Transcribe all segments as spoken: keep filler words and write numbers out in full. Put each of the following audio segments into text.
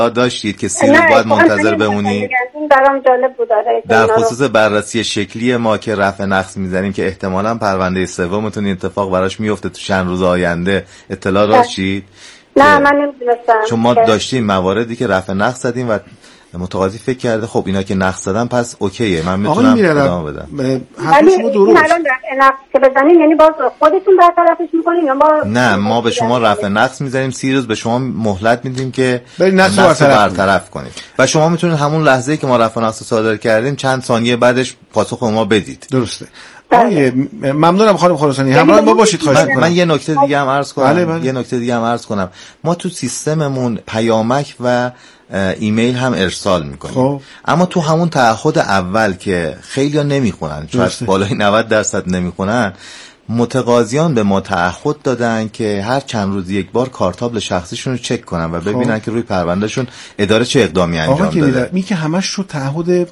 داشتید که سی روز باید منتظر بمونید؟ برام جالب بود. در خصوص بررسی شکلی ما که رفع نقص میزنیم که احتمالاً پرونده سومتون اتفاق براش میفته تو چند روز آینده، اطلاع داشتید؟ نه من نمیدونستم. چون ما داشتیم مواردی که رفع نقص زدیم و متقاضی فکر کرده خب اینا که نقص زدن پس اوکیه، من میتونم ادامه بدم. ولی الان رفع نقص که بزنین یعنی باز خودتون برطرفش میکنین یا ما؟ نه ما به شما رفع نقص میزنیم، سی روز به شما مهلت میدیم که نقص رو برطرف کنید و شما میتونید همون لحظه‌ای که ما رفع نقص صادر کردیم چند ثانیه بعدش پاسخ ما بدید. درسته. آیه ممنونم خانم خراسانی، همراه ما باشید. خواهش می‌کنم. من یه نکته دیگه هم عرض کنم. بله بله. یه نکته دیگه هم عرض کنم. ما تو سیستممون پیامک و ایمیل هم ارسال میکنیم. خب. اما تو همون تعهد اول که خیلی‌ها نمیخونن، شاید بالای نود درصد نمیخونن، متقاضیان به ما تعهد دادن که هر چند روز یک بار کارتابل شخصیشون رو چک کنن و ببینن خب. که روی پروندهشون اداره چه اقدامی انجام داده. می که همش رو تعهد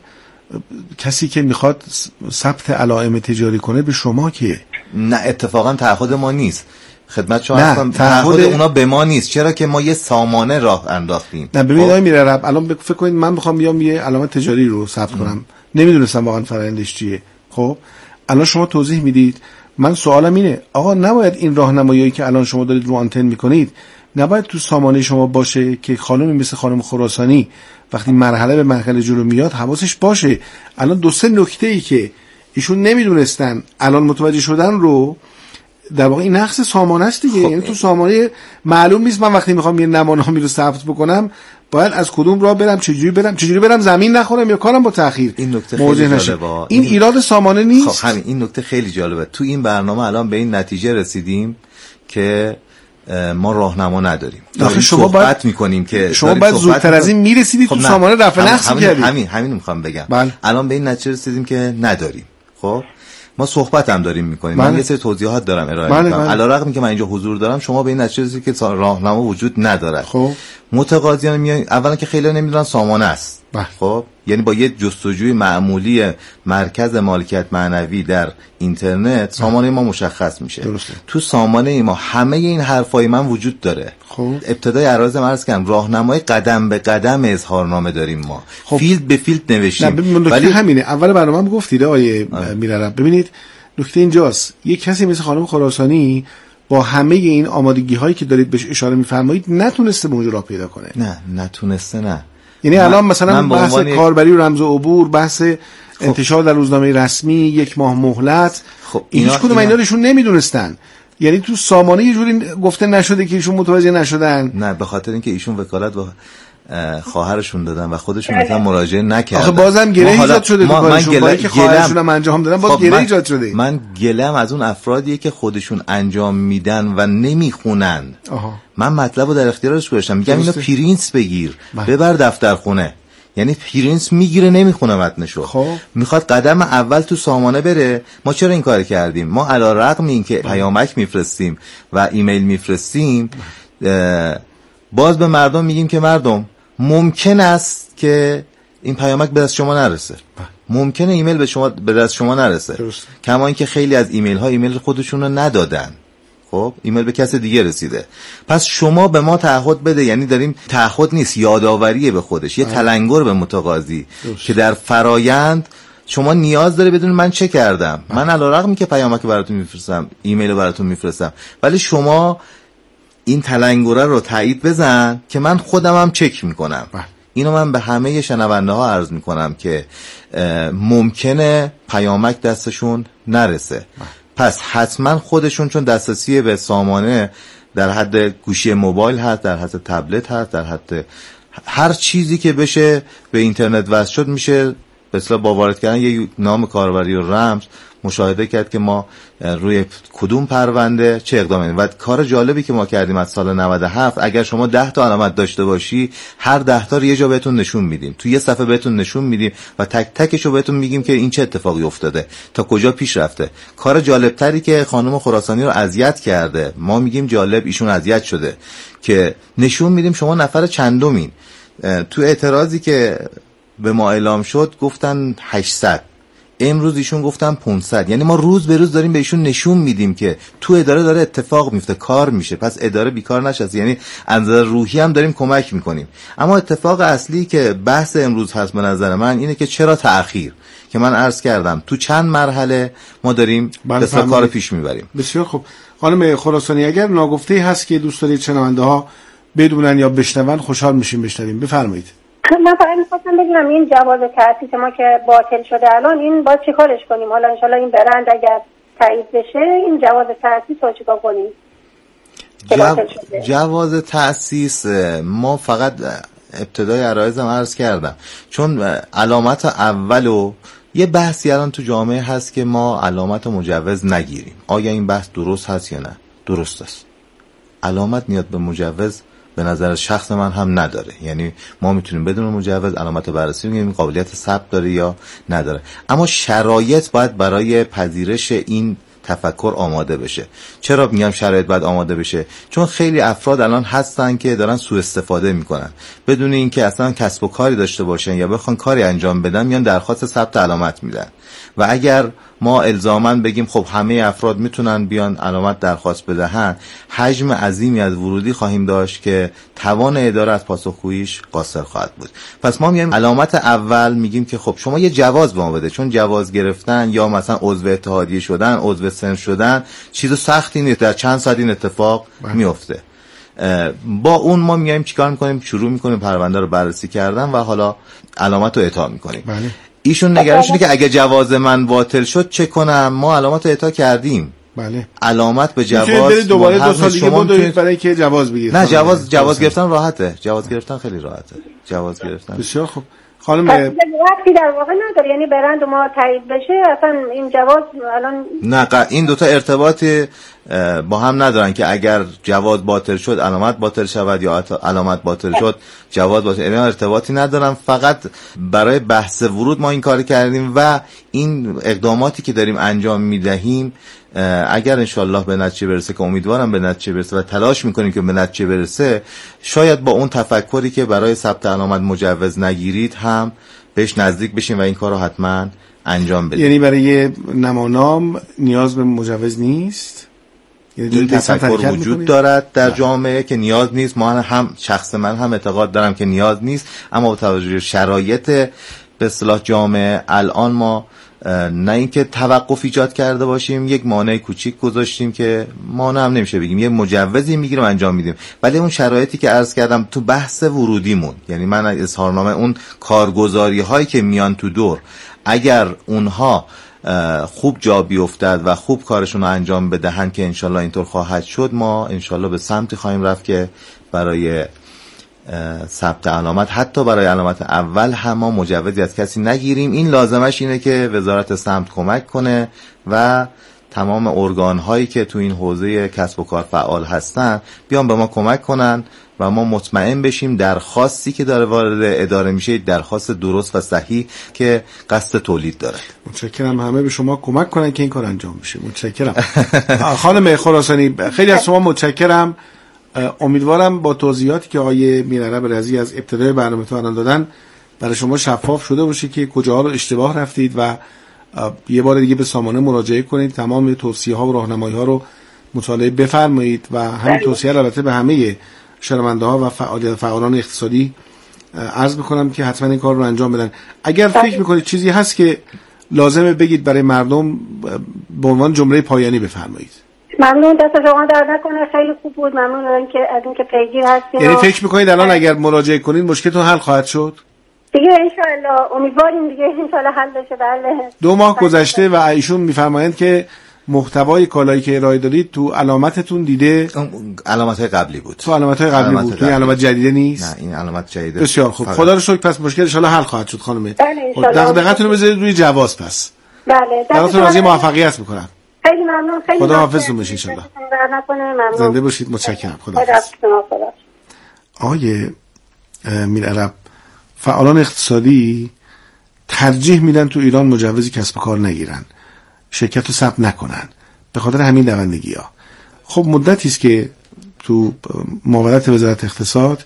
کسی که میخواد ثبت علائم تجاری کنه به شما که نه اتفاقا تعهد ما نیست. خدمت شما هستم، تعهد اونا به ما نیست، چرا که ما یه سامانه راه انداختیم. نه ببینید آقای میررب، الان فکر کنید من بخوام بیام یه علامت تجاری رو ثبت کنم، نمیدونستم واقعا فرآیندش چیه. خب الان شما توضیح میدید، من سوالم اینه آقا نباید این راهنمایی که الان شما دارید رو آنتن میکنید نباید تو سامانه شما باشه که خانمی مثل خانم خراسانی وقتی مرحله به مرحله جلو میاد حواسش باشه؟ الان دو سه نکته ای که ایشون نمیدونستن الان متوجه شدن رو، در واقع این نقص سامانه است دیگه. یعنی تو سامانه معلوم نیست من وقتی میخوام یه نمانه‌هامی رو ثبت بکنم باید از کدوم راه برم، چجوری برم، چجوری برم زمین نخورم یا کارم با تأخیر. این نکته خیلی جالبه. این, این ایراد سامانه نیست. خب همین این نکته خیلی جالبه. تو این برنامه الان به این نتیجه رسیدیم که ما راهنما نداریم. آخه شما باید میکنیم که شما باید زودتر از این میرسیدید. خب تو سامانه رفع نقص کردید. همین همین میخوام بگم. بله. الان به این نتیجه رسیدیم که نداریم. خب ما صحبت هم داریم میکنیم. من یه سری توضیحات دارم ارائه میدم. علیرغم که من اینجا حضور دارم شما به این نتیجه رسیدید که راهنما وجود نداره. خب متقاضیان میان اولا که خیلی نمیدونن سامانه است. بله. خب یعنی با یه جستجوی معمولی مرکز مالکیت معنوی در اینترنت سامانه ما مشخص میشه. درسته. تو سامانه ما همه این حرفای من وجود داره. خب ابتدای عرض عرض کردم راهنمای قدم به قدم اظهارنامه داریم ما. خب. فیلد به فیلد نوشتیم. ولی همینه اول برنامه‌ام گفتید آیه میررم. ببینید نکته اینجاست، یک کسی مثل خانم خراسانی با همه این آمادگی هایی که دارید بهش اشاره میفرمایید نتونسته به اونجا راه پیدا کنه. نه نتونسته نه. یعنی الان مثلا بحث کاربری و رمز عبور، بحث خب. انتشار در روزنامه رسمی، یک ماه مهلت، خب هیچ کدوم اینا ایشون نمیدونستن. یعنی تو سامانه یه جوری گفته نشده که ایشون متوجه نشدن. نه به خاطر اینکه ایشون وکالت با خواهرشون دادن و خودشون مثلا مراجعه نکردن. آخه بازم گله ایجاد شده تو کارشون، با اینکه خواهرشون هم انجام دادن باز خب گله ایجاد شده. من گلم از اون افرادیه که خودشون انجام میدن و نمیخونن. آها. من مطلبو در اختیارش گذاشتم، میگم اینو پرینت بگیر ببر دفتر خونه. یعنی پرینت میگیره نمیخونه متنشو. خب میخواد قدم اول تو سامانه بره. ما چرا این کار کردیم؟ ما علیرغم اینکه پیامک میفرستیم و ایمیل میفرستیم باز به مردم میگیم که مردم ممکن است که این پیامک به دست شما نرسه، ممکنه ایمیل به شما به دست شما نرسه. درست. کما اینکه خیلی از ایمیل ها ایمیل خودشون رو ندادن، خب ایمیل به کس دیگه رسیده. پس شما به ما تعهد بده، یعنی داریم تعهد نیست، یادآوریه به خودش، یه تلنگر به متقاضی که در فرایند شما نیاز داره بدون من چه کردم. آه. من علیرغم که پیامک براتون میفرستم، ایمیل براتون میفرستم، ولی شما این تلنگره رو تایید بزن که من خودم هم چک میکنم. بله. اینو من به همه شنونده ها عرض میکنم که ممکنه پیامک دستشون نرسه. بله. پس حتما خودشون چون دسترسی به سامانه در حد گوشی موبایل هست، در حد تبلت هست، در حد هر چیزی که بشه به اینترنت وصل شد میشه به اصطلاح با وارد کردن یه نام کاربری و رمز مشاهده کرد که ما روی کدوم پرونده چه اقدامی. و کار جالبی که ما کردیم از سال نود و هفت، اگر شما ده تا علامت داشته باشی هر ده تا رو یه جا بهتون نشون میدیم، تو یه صفحه بهتون نشون میدیم و تک تکش رو بهتون میگیم که این چه اتفاقی افتاده، تا کجا پیش رفته. کار جالبتری که خانم خراسانی رو اذیت کرده، ما میگیم جالب، ایشون اذیت شده، که نشون میدیم شما نفر چندمین. تو اعتراضی که به ما اعلام شد گفتن هشتصد. امروز ایشون گفتن پانصد. یعنی ما روز به روز داریم به ایشون نشون میدیم که تو اداره داره اتفاق میفته، کار میشه، پس اداره بیکار نشه. یعنی از نظر روحی هم داریم کمک میکنیم. اما اتفاق اصلی که بحث امروز هست به نظر من اینه که چرا تأخیر، که من عرض کردم تو چند مرحله ما داریم بسیار کار پیش میبریم. بسیار خوب. خانم خراسانی، اگر ناگفته‌ای هست که دوست دارید شنونده ها بدونن یا بشنون، خوشحال میشیم بشنویم. بفرمایید. من فقط می‌خواستم بگم این جواز تأسیس ما که باطل شده الان، این باید چیکارش کنیم؟ حالا ان شاءالله این برند اگر تایید بشه، این جواز تأسیس رو چیکار کنیم؟ جو... جواز تأسیس ما فقط ابتدای عرایزم عرض کردم، چون علامت اولو یه بحثی الان تو جامعه هست که ما علامت مجوز نگیریم. آیا این بحث درست هست یا نه؟ درست است. علامت نیاز به مجوز به نظر شخص من هم نداره. یعنی ما میتونیم بدون مجوز علامت بررسی بگیریم قابلیت ثبت داره یا نداره. اما شرایط باید برای پذیرش این تفکر آماده بشه. چرا میگم شرایط باید آماده بشه؟ چون خیلی افراد الان هستن که دارن سوء استفاده میکنن، بدون اینکه اصلا کسب و کاری داشته باشن یا بخوان کاری انجام بدن، میان درخواست ثبت علامت میدن. و اگر ما الزاماً بگیم خب همه افراد میتونن بیان علامت درخواست بدهن، حجم عظیمی از ورودی خواهیم داشت که توان اداره از پاسخگوییش قاصر خواهد بود. پس ما میگیم علامت اول میگیم که خب شما یه جواز به ما بده، چون جواز گرفتن یا مثلا عضو اتحادیه شدن، عضو سن شدن چیز سختی نیست، در چند ساعت این اتفاق میفته. با اون ما میایم چیکار میکنیم؟ شروع میکنیم پرونده رو بررسی کردن و حالا علامت رو اعطا میکنیم. بله. ایشون نگرانش اینه که اگه جواز من باطل شد چه کنم؟ ما علامت رو اعطا کردیم. بله. علامت به جواز دوباره دو سال دیگه بدوید برای که جواز بگیرید. نه، جواز جواز گرفتن راحته. جواز گرفتن خیلی راحته. جواز گرفتن. بسیار خوب. خانم وقتی در واقع نداره، یعنی برند ما تایید بشه اصلا این جواز الان نه، این دوتا ارتباطی با هم ندارن که اگر جواز باطل شد علامت باطل شود یا علامت باطل شد جواز باطل. اینا ارتباطی ندارن. فقط برای بحث ورود ما این کار کردیم و این اقداماتی که داریم انجام میدهیم اگر انشالله به نتیجه برسه، که امیدوارم به نتیجه برسه و تلاش میکنیم که به نتیجه برسه، شاید با اون تفکری که برای ثبت علامت مجوز نگیرید هم بهش نزدیک بشیم و این کار رو حتما انجام بدیم. یعنی برای نمانام نیاز به مجوز نیست؟ یعنی این تفکر وجود دارد در جامعه که نیاز نیست. ما هم شخص من هم اعتقاد دارم که نیاز نیست، اما با توجه به شرایط به اصطلاح جامعه الان ما نه اینکه توقف ایجاد کرده باشیم، یک مانع کوچیک گذاشتیم که مانع هم نمیشه بگیم، یه مجوزی میگیریم انجام میدیم. ولی اون شرایطی که عرض کردم تو بحث ورودیمون، یعنی من اظهارنامه اون کارگزاری هایی که میان تو دور، اگر اونها خوب جا بیفتد و خوب کارشون رو انجام بدهن که انشالله اینطور خواهد شد، ما انشالله به سمتی خواهیم رفت که برای ثبت علامت، حتی برای علامت اول هم ما مجوزی از کسی نگیریم. این لازمش اینه که وزارت سمت کمک کنه و تمام ارگان هایی که تو این حوزه کسب و کار فعال هستن بیان به ما کمک کنن و ما مطمئن بشیم درخواستی که داره وارد اداره میشه درخواست درست و صحیح که قصد تولید داره. متشکرم. همه به شما کمک کنن که این کار انجام بشه. متشکرم. خانم خراسانی خیلی از شما متشکرم. امیدوارم با توضیحاتی که آقای میرعرب رضی از ابتدای برنامه تو الان دادن برای شما شفاف شده باشه که کجاها رو اشتباه رفتید و یه بار دیگه به سامانه مراجعه کنید، تمام توصیه ها و راهنمایی ها رو مطالعه بفرمایید و همین توصیه البته به همه شنونده ها و فعال فعالان اقتصادی عرض میکنم که حتما این کار رو انجام بدن. اگر فکر میکنید چیزی هست که لازمه بگید برای مردم، به عنوان جمله پایانی بفرمایید. ممنون، دست شما درد نکنه، خیلی خوب بود. ممنون از اینکه از اینکه پیگیر هستین. یعنی فکر میکنید الان اگر مراجعه کنید مشکلتون حل خواهد شد؟ دیگه ان شاء الله امیدواریم دیگه ان شاء الله حل بشه. بله. دو ماه گذشته و ایشون میفرمایند که محتوای کالایی که ارائه دادید تو علامتتون دیده علامت‌های قبلی بود. تو علامت‌های قبلی بود. تو علامت جدیده نیست؟ نه، این علامت جدیده. بسیار خوب. خدا رو شکر. پس مشکل ان شاء الله حل خواهد شد خانم. بله ان شاء الله. دقیقتون رو بذارید روی جواز پس. بله. براتون راضی موفقیت میکنم. خیلی ممنون. خیلی خدا حافظتون باشه ان شاء الله. زنده باشید. متشکرم. خدا حافظ. آقای میرعرب، فعالان اقتصادی ترجیح میدن تو ایران مجوزی کسب و کار نگیرن، شرکت رو ثبت نکنن به خاطر همین دوندگی ها. خب مدتی است که تو معاونت وزارت اقتصاد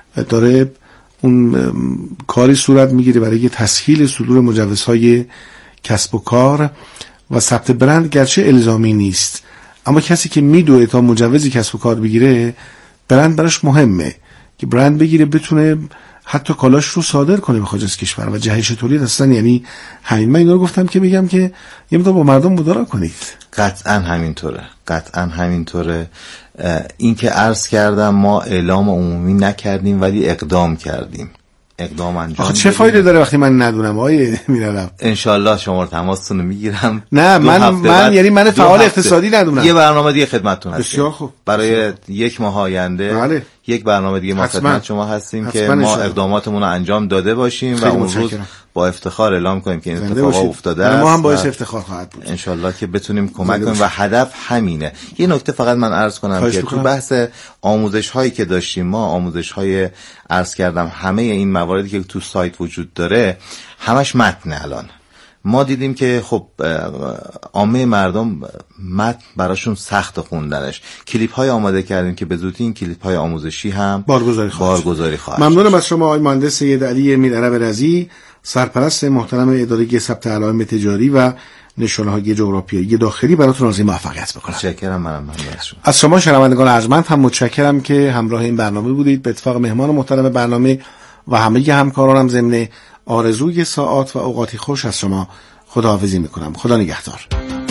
داره اون کاری صورت میگیره برای تسهیل صدور مجوزهای کسب و کار و ثبت برند گرچه الزامی نیست، اما کسی که میدوه تا مجوزی کسب و کار بگیره برند براش مهمه که برند بگیره بتونه حتی کالاش رو صادر کنه به خارج از کشور و جهش تولید هستن. یعنی همین من اینا رو گفتم که بگم که یه مقدار با مردم مدارا کنید. قطعا همینطوره، قطعا همینطوره. این که عرض کردم ما اعلام عمومی نکردیم ولی اقدام کردیم، اقدام انجام. آخه چه فایده داره وقتی من ندونم آیه میرم؟ انشالله شما رو تماستون رو میگیرم. نه من من یعنی من فعال اقتصادی ندونم. یه برنامه دیگه خدمتتون هستیم. بسیار خوب. برای یک ماه آینده بله. یک برنامه دیگه ما خدمت شما هستیم که ما اقداماتمون رو انجام داده باشیم و اون روز با افتخار اعلام کنیم که این اتفاق افتاده است. ما هم باعث افتخار خواهد بود. انشالله که بتونیم کمک کنیم و هدف همینه. یه نکته فقط من عرض کنم که تو بحث آموزش هایی که داشتیم ما، آموزش های عرض کردم همه این مواردی که تو سایت وجود داره همش متن. الان ما دیدیم که خب عامه مردم متن براشون سخت خوندنش. کلیپ های آماده کردیم که به زودی این کلیپ های آموزشی هم بارگذاری خواهد بارگذاری خواهد. ممنونم از شما آقای مهندس سید علی میرعرب رضی، سرپرست محترم اداره ثبت علائم تجاری و نشانه‌های جغرافیایی داخلی. براتون آرزوی موفقیت می‌کنم. متشکرم. منم ممنون شما. از شما شنوندگان ارجمند هم متشکرم که همراه این برنامه بودید. به اتفاق مهمان محترم برنامه و همه همکارانم ضمن آرزوی ساعات و اوقاتی خوش از شما خداحافظی میکنم. خدا نگهدار.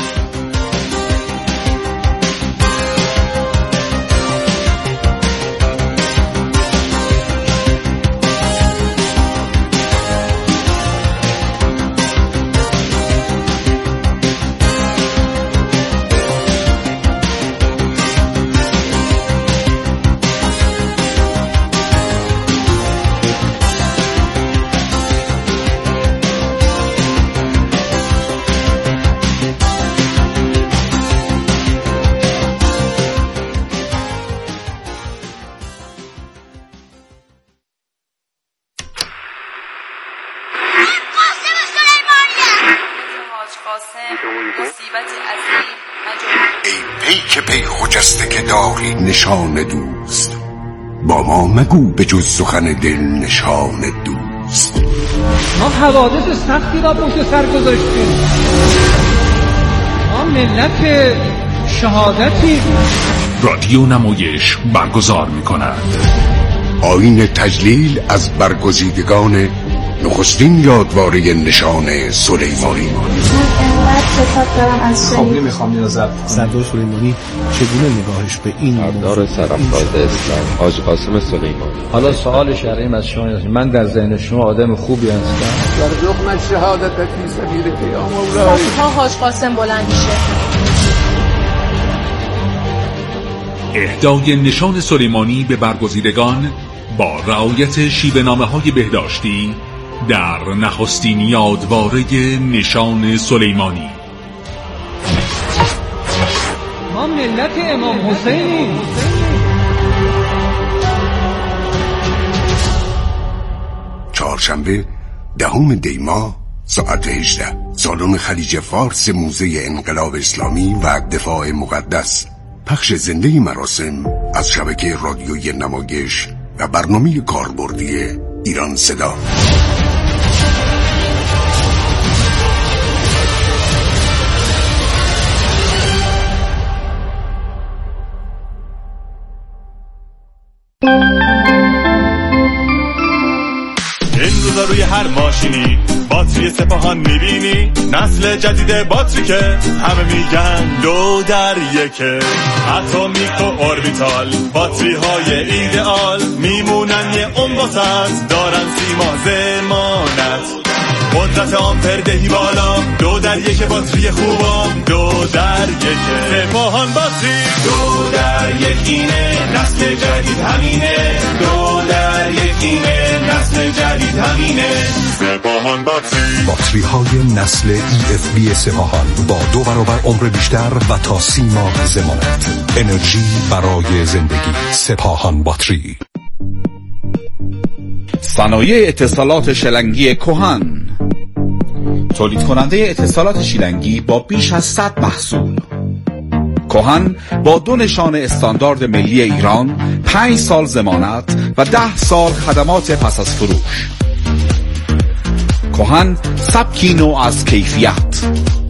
نشان دوست با ما مگو به جز سخن دل نشان دوست. ما حوادث سختی را پشت سر گذاشتیم، ما ملت شهادتی. رادیو نمایش برگزار می کند آیین تجلیل از برگزیدگان نخستین یادواره نشان سلیمانی. خب نمیخوام اینو ضبط کنم. سردار سلیمانی چگونه نگاهش به این سردار سرافراز اسلام حاج قاسم سلیمانی. حالا سوال شرعی از شما اینه، من در ذهن شما آدم خوبی هستم؟ در رغم شهادت فی سبیل قیام اولای تا حاج قاسم بلند میشه. اهدای نشان سلیمانی به برگزیدگان با رعایت شیوه‌نامه‌های بهداشتی در نخستین یادواره نشان سلیمانی. ما ملت امام حسینیم. چهارشنبه دهم دی ماه ساعت هجده، سالن خلیج فارس موزه انقلاب اسلامی و دفاع مقدس. پخش زنده مراسم از شبکه رادیوی نمایش و برنامه کاربردی ایران صدا. این روزا روی هر ماشینی باتری سپاهان میبینی، نسل جدید باتری که همه میگن دو در یکه. اتمیک و اوربیتال باتری های ایدئال میمونن یه عمر واسه، دارن سیما ضمانت، قدرت آمپر دهی بالا، دو در یک باتری خوبم، دو در یک سپاهان باتری، دو در یکینه، نسل جدید همینه، دو در یکینه، نسل جدید همینه، سپاهان باتری. باتری های نسل ای اف بی سپاهان با دو برابر عمر بیشتر و تا سی ماه ضمانت. انرژی برای زندگی. سپاهان باتری. صنایع اتصالات شلنگی کهن، تولید کننده اتصالات شیلنگی با بیش از صد محصول. کهن با دو نشان استاندارد ملی ایران، پنج سال ضمانت و ده سال خدمات پس از فروش. کهن سبکی نو از کیفیت،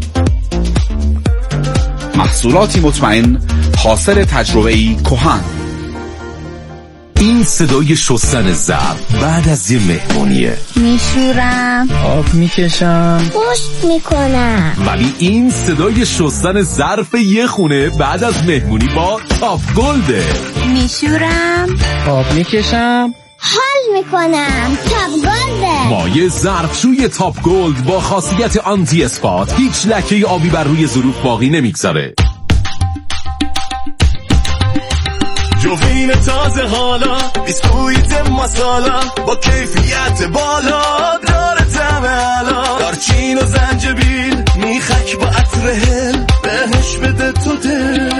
محصولاتی مطمئن حاصل تجربه‌ای کهن. این صدای شستن ظرف بعد از یه مهمونیه. میشورم، آب میکشم، پشت میکنم. ولی این صدای شستن ظرف یه خونه بعد از مهمونی با تاپ گلده. میشورم، آب میکشم، حال میکنم. تاپ گلده. مایع ظرفشوی تاپ گلد با خاصیت آنتی اسپات هیچ لکه آبی بر روی ظروف باقی نمیگذاره. جوین تازه حالا، بیسکویت مسالا با کیفیت بالا، داره طعم علا، دارچین و زنجبیل میخک با عطر هل، بهش بده تو دل.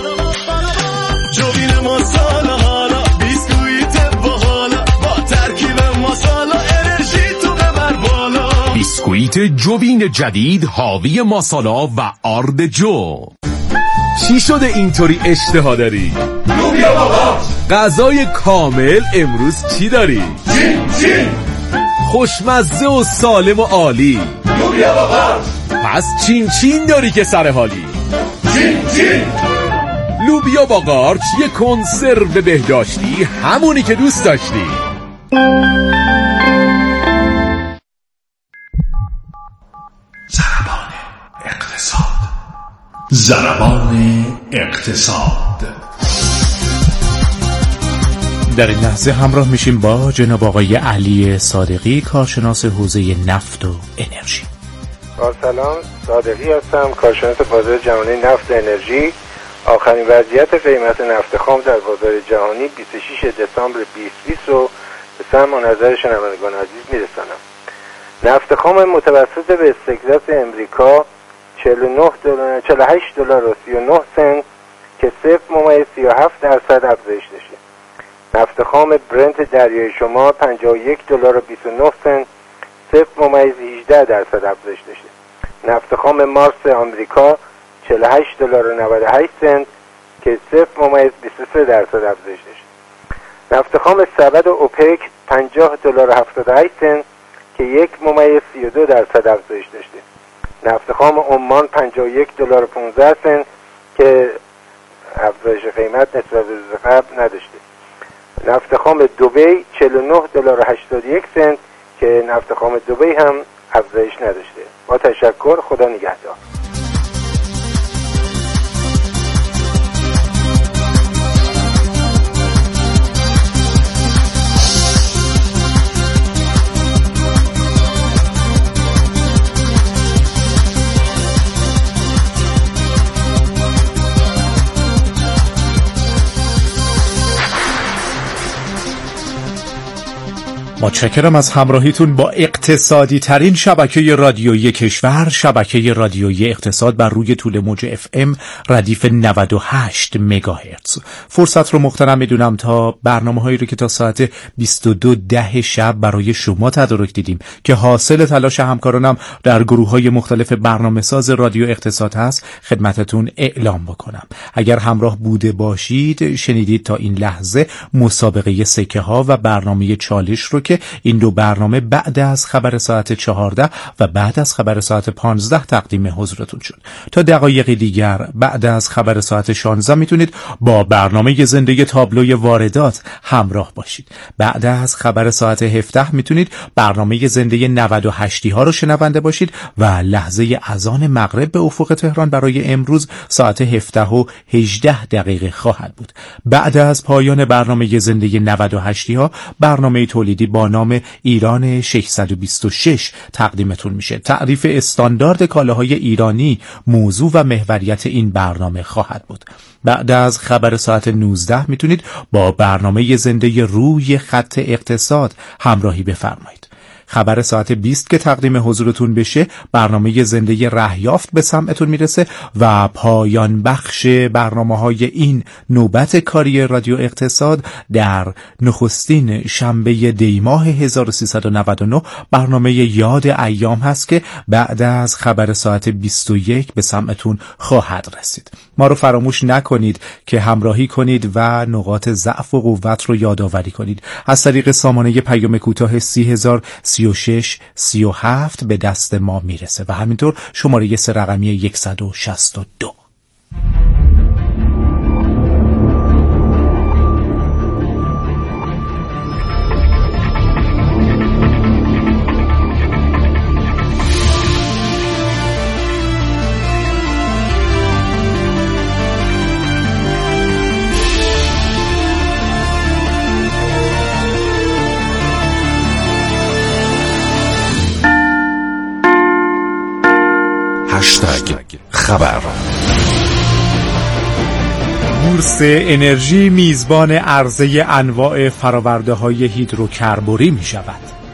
جوین مسالا حالا، بیسکویت باحالا با ترکیب مسالا، انرژی تو ببر بالا. بیسکویت جوین جدید حاوی مسالا و آرد جو. چی شده اینطوری اشتها داری؟ لوبیا بابا. غذای کامل امروز چی داری؟ چین چین. خوشمزه و سالم و عالی. لوبیا بابا. پس چین چین داری که سر حالی. چین چین. لوبیا با قارچ یه کنسرو بهداشتی، همونی که دوست داشتی. ضربان اقتصاد. ضربان اقتصاد. در این لحظه همراه میشیم با جناب آقای علی صادقی، کارشناس حوزه نفت و انرژی. با سلام، صادقی هستم، کارشناس بازار جهانی نفت و انرژی. آخرین وضعیت قیمت نفت خام در بازار جهانی بیست و شش دسامبر بیست بیست رو به سمع و نظر شنوندگان عزیز میرسانم. نفت خام متوسط به استکزاس امریکا چهل و نه دلار چهل و هشت دلار و سی و نه سنت که صفر ممیز سی و هفت درصد افزایش داشته. نفت خام برنت دریای شمال پنجاه و یک دلار و بیست و نه سنت صفر ممیز هجده درصد افزایش داشته. نفت خام مارس آمریکا چهل و هشت دلار و نود و هشت سنت که صفر ممیز بیست و سه درصد افزایش داشته. نفت خام سبد اوپک پنجاه دلار و هفتاد و هشت سنت که یک ممیز سی و دو درصد افزایش داشته. نفت خام عمان پنجاه و یک دلار و پانزده سنت که افزایش قیمت نسبت به روز قبل نداشته. نفت خام دبی چهل و نه دلار و هشتاد و یک سنت که نفت خام دبی هم افزایش نداشته. با تشکر، خدا نگهدار. متشکرم از همراهیتون با اقتصادی ترین شبکه رادیویی کشور، شبکه رادیویی اقتصاد بر روی طول موج اف ام ردیف نود و هشت مگاهرتز. فرصت رو مغتنم میدونم تا برنامه هایی رو که تا ساعت بیست و دو ده شب برای شما تدارک دیدیم که حاصل تلاش همکارانم در گروه های مختلف برنامه ساز رادیو اقتصاد هست خدمتتون اعلام بکنم. اگر همراه بوده باشید شنیدید تا این لحظه مسابقه سکه ها و برنامه چالش رو که این دو برنامه بعد از خبر ساعت چهارده و بعد از خبر ساعت پانزده تقدیم حضورتون شد. تا دقایقی دیگر بعد از خبر ساعت شانزده میتونید با برنامه زنده تابلوی واردات همراه باشید. بعد از خبر ساعت هفده میتونید برنامه زنده نود و هشت ها رو شنونده باشید و لحظه اذان مغرب به افق تهران برای امروز ساعت هفده و هجده دقیقه خواهد بود. بعد از پایان برنامه زنده نود و هشت ها برنامه تولیدی با نام ایران ششصد و بیست و شش تقدیمتون میشه. تعریف استاندارد کالاهای ایرانی موضوع و محوریت این برنامه خواهد بود. بعد از خبر ساعت نوزده میتونید با برنامه زنده روی خط اقتصاد همراهی بفرمایید. خبر ساعت بیست که تقدیم حضورتون بشه برنامه زنده رهیافت به سمعتون میرسه و پایان بخش برنامه‌های این نوبت کاری رادیو اقتصاد در نخستین شنبه دی ماه هزار و سیصد و نود و نه برنامه یاد ایام هست که بعد از خبر ساعت بیست و یک به سمعتون خواهد رسید. ما رو فراموش نکنید که همراهی کنید و نقاط ضعف و قوت رو یادآوری کنید از طریق سامانه پیام کوتاه سی هزار سی سی و شش سی و هفت به دست ما میرسه و همینطور شماره سه رقمی صد و شصت و دو. خبر. بورس انرژی میزبان عرضه انواع فرآورده‌های هیدروکربوری می شود.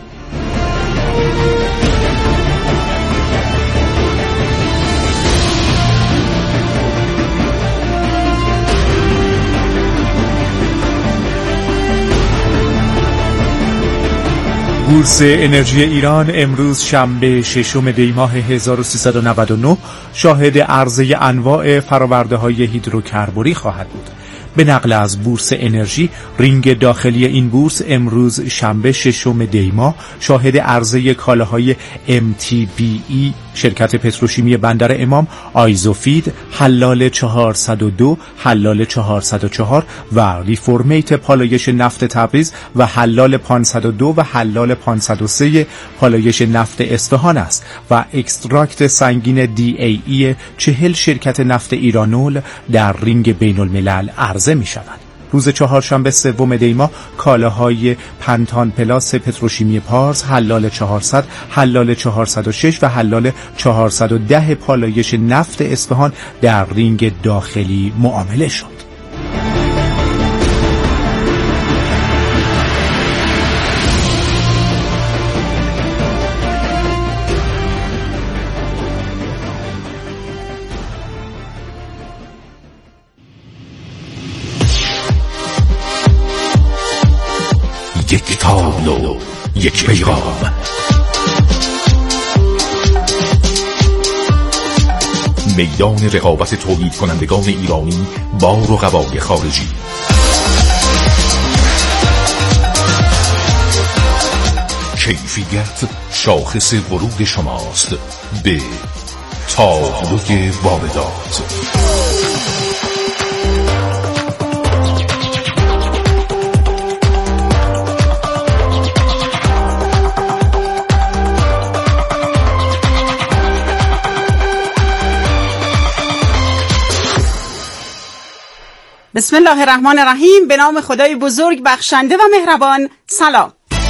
بورس انرژی ایران امروز شنبه ششم دی ماه هزار و سیصد و نود و نه شاهد عرضه انواع فرآورده‌های هیدروکربوری خواهد بود. به نقل از بورس انرژی، رینگ داخلی این بورس امروز شنبه ششم دی ماه شاهد عرضه کالاهای ام تی بی ای، شرکت پتروشیمی بندر امام، آیزوفید، حلال چهارصد و دو، حلال چهارصد و چهار و ریفورمیت پالایش نفت تبریز و حلال پانصد و دو و حلال پانصد و سه پالایش نفت اصفهان است و اکستراکت سنگین دی ای ای چهل شرکت نفت ایرانول در رینگ بین الملل عرضه می شود. روز چهارشنبه سوم دی ماه کالاهای پنتان پلاس پتروشیمی پارس، حلال چهارصد، حلال چهارصد و شش و حلال چهارصد و ده پالایش نفت اصفهان در رینگ داخلی معامله شد. یک تابلو، یک پیغام. میدان رقابت تولید کنندگان ایرانی با رقبای خارجی. کیفیت شاخص ورود شماست به تابلوی واردات. بسم الله الرحمن الرحیم. به نام خدای بزرگ بخشنده و مهربان. سلام.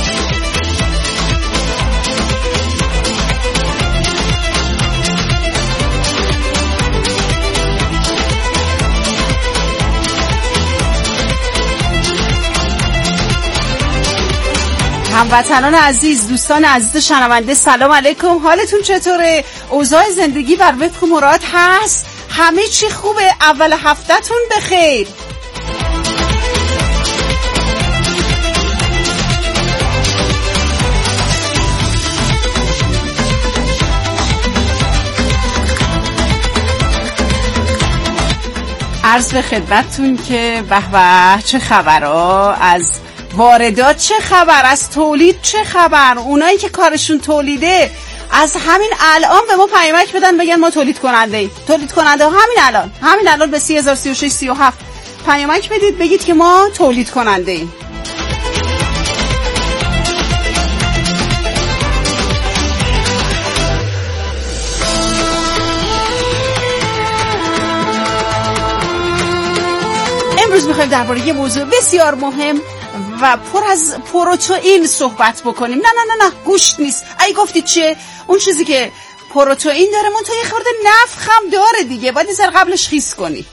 هموطنان عزیز، دوستان عزیز شنونده، سلام علیکم. حالتون چطوره؟ اوضاع زندگی بر وفق مراد هست؟ همه چی خوبه؟ اول هفته‌تون بخیر. عرض به خدمتتون که به به چه خبرها، از واردات چه خبر، از تولید چه خبر. اونایی که کارشون تولیده از همین الان به ما پیامک بدن بگن ما تولید کننده ایم. تولید کننده ها همین الان همین الان به سی هزار سی و شش سی و هفت پیامک بدید بگید که ما تولید کننده ایم. امروز میخوایم درباره یه موضوع بسیار مهم و پر از پروتئین صحبت بکنیم. نه نه نه نه گوشت نیست. ای گفتید چیه؟ اون چیزی که پروتئین داره من تا یه خورده نفخ هم داره دیگه، باید این سر قبلش خیس کنی.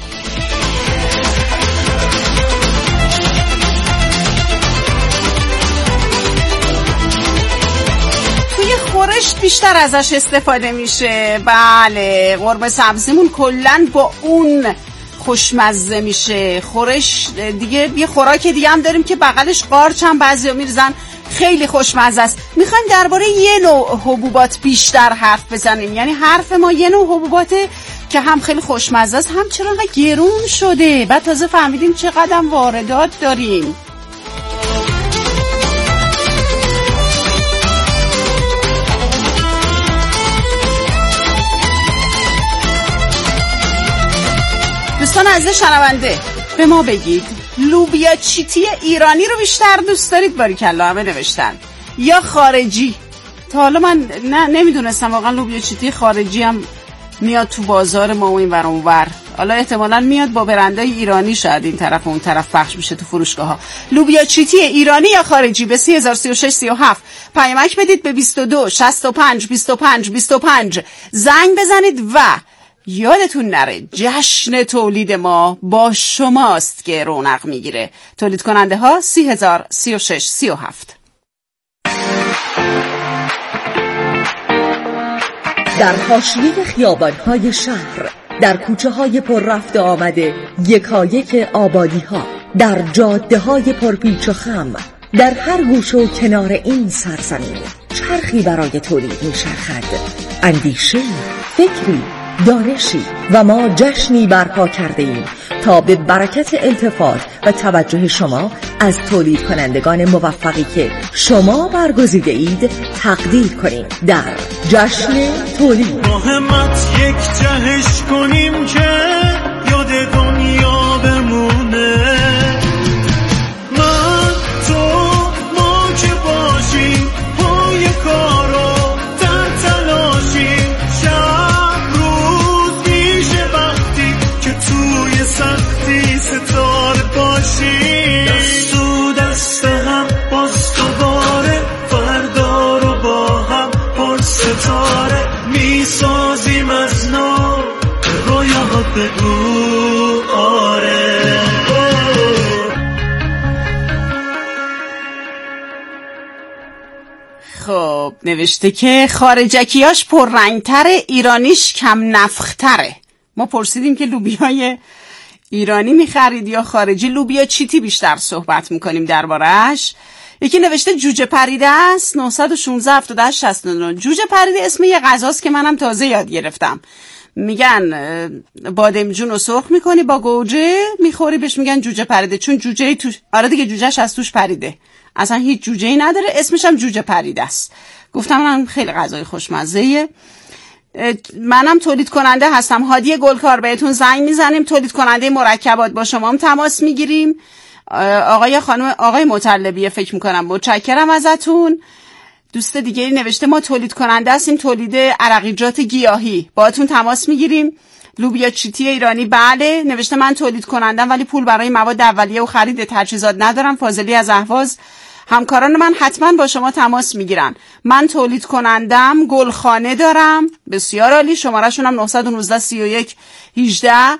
توی خورشت بیشتر ازش استفاده میشه. بله، قرمه سبزیمون کلن با اون خوشمزه میشه. خورش دیگه یه خوراک دیگه هم داریم که بغلش قارچ هم بعضیا میرزن، خیلی خوشمزه است. میخوایم درباره یه نوع حبوبات بیشتر حرف بزنیم. یعنی حرف ما یه نوع حبوباته که هم خیلی خوشمزه است، هم چرا انقدر گرون شده. بعد تازه فهمیدیم چقدر واردات داریم. عزیز شنونده به ما بگید لوبیا چیتی ایرانی رو بیشتر دوست دارید؟ باریکلا همه نوشتن. یا خارجی؟ تا حالا من نه نمیدونستم واقعا لوبیا چیتی خارجی هم میاد تو بازار ما و این ور اون ور. حالا احتمالاً میاد با برندای ایرانی، شاید این طرف و اون طرف پخش میشه تو فروشگاه ها. لوبیا چیتی ایرانی یا خارجی؟ به سی هزار سی و شش سی و هفت پیامک بدید، به بیست و دو شصت و پنج بیست و پنج بیست و پنج زنگ بزنید و یادتون نره جشن تولید ما با شماست که رونق میگیره. تولید کننده ها سی هزار سی و شش سی و هفت. در حاشیه خیابان‌های شهر، در کوچه‌های پر رفت و آمده یکایک آبادی‌ها، در جاده‌های پرپیچ و خم، در هر گوشه و کنار این سرزمین چرخی برای تولید می‌چرخد. اندیشه، فکری، دانشی و ما جشنی برپا کرده ایم تا به برکت التفات و توجه شما از تولید کنندگان موفقی که شما برگزیده اید تقدیر کنیم در جشن تولید. مهمت یک جهش کنیم که یاد دنیا بمونه. من تو ما که باشیم پای کارو در تلاشیم. شب روز میشه وقتی که توی سختی ستاره باشیم. دست و دست هم باز دوباره فردا رو با هم پر ستاره میسازیم از نو رویاها بگو آره. خب نوشته که خارجکیاش پررنگتره، ایرانیش کم نفختره. ما پرسیدیم که لوبیای ایرانی میخرید یا خارجی؟ لوبیا چیتی بیشتر صحبت میکنیم درباره‌اش. یکی نوشته جوجه پریده است، نه یک شش هفتاد و هشت شصت و نه. جوجه پریده اسم یه غذاست که منم تازه یاد گرفتم. میگن بادمجون رو سرخ میکنی با گوجه میخوری، بهش میگن جوجه پریده، چون جوجه توش، آره دیگه جوجهش از توش پریده، اصلا هیچ جوجه‌ای نداره، اسمش هم جوجه پریده است. گفتم من خیلی غذای خوشمزه‌ایه. منم تولید کننده هستم. هادی گلکار بهتون زنگ میزنیم، تولید کننده مرکبات، با شما هم تماس میگیریم. آقای خانم آقای مطلبی فکر میکنم، متشکرم ازتون. دوست دیگه نوشته ما تولید کننده هستیم، تولید عرقیجات گیاهی، باهاتون تماس میگیریم. لوبیا چیتی ایرانی بله. نوشته من تولید کنندم ولی پول برای مواد اولیه و خرید تجهیزات ندارم. فاضلی از اهواز، همکاران من حتما با شما تماس میگیرن. من تولید کنندم، گلخانه دارم. بسیار عالی. شماره‌شون هم نه یک نه سه یک یک هجده.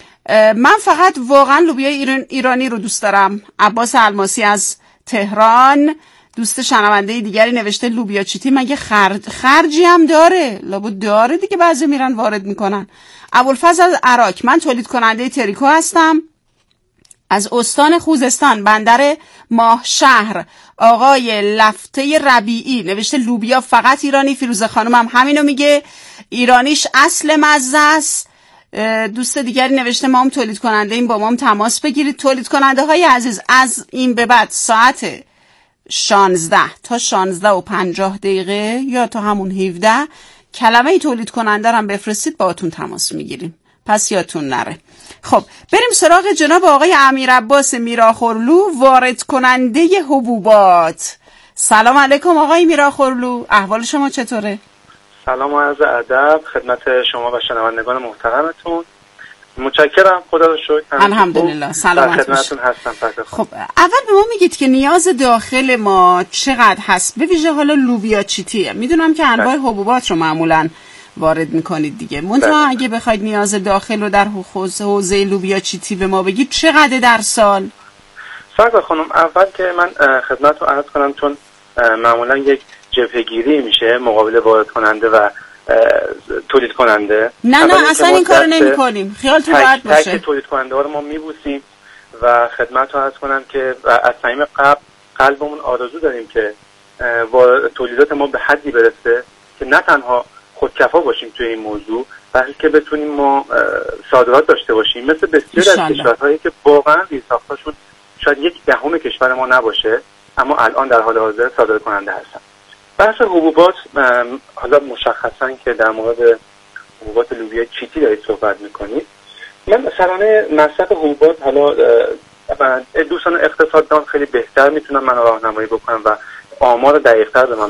من فقط واقعا لوبیای ایران ایرانی رو دوست دارم. عباس الماسی از تهران. دوست شنونده دیگری نوشته لوبیا چیتی مگه خرج خرجی هم داره؟ لابد داره دیگه، بعضی میرن وارد میکنن. ابوالفضل از عراق، من تولید کننده تریکو هستم از استان خوزستان، بندر ماه شهر. آقای لفته ربیعی نوشته لوبیا فقط ایرانی. فیروزه خانم هم همینو میگه، ایرانیش اصل مزه است. دوست دیگری نوشته ما هم تولید کننده ایم، با ما هم تماس بگیرید. تولید کننده های عزیز، از این به بعد ساعت شانزده تا شانزده و پنجاه دقیقه یا تا همون هفده کلمه تولید کننده رو هم بفرستید، با اتون تماس میگیریم، پس یادتون نره. خب بریم سراغ جناب آقای امیر عباس میراخورلو، وارد کننده حبوبات. سلام علیکم آقای میراخورلو، احوال شما چطوره؟ سلام و عرض ادب خدمت شما و شنوندگان محترمتون. متشکرم، خدا رو شکر. الحمدلله، سلامت خدمتتون هستم. خب اول به ما میگید که نیاز داخل ما چقدر هست، به ویژه حالا لوبیا چیتیه. میدونم که انواع حبوبات رو معمولاً وارد میکنید دیگه، منتها اگه بخواید نیاز داخل رو در حوزه لوبیا چیتی به ما بگید چقدر در سال؟ سرکار خانم، اول که من خدمت رو عرض کنم، چون معمولا یک جبهه‌گیری میشه مقابل وارد کننده و تولید کننده. نه نه اصلا این کارو نمی‌کنیم، خیالتون راحت باشه. تک تولید کننده ها رو ما میبوسیم و خدمت رو عرض کنم که از صمیم قلب قلبمون آرزو داریم که تولیدات ما به حدی برسه که نه تنها خودکفا باشیم توی این موضوع، بلکه بتونیم ما صادرات داشته باشیم، مثل بسیاری از کشورهایی که واقعا زیرساختاشون شاید یک دهم کشور ما نباشه اما الان در حال حاضر صادر کننده هستن. بحث حبوبات، حالا مشخصا که در مورد حبوبات لوبیا چیتی دارید صحبت میکنید، من سرانه مصرف حبوبات حالا دوستان اقتصاددان خیلی بهتر میتونن من راهنمایی بکنم و آمار دقیق‌تر به من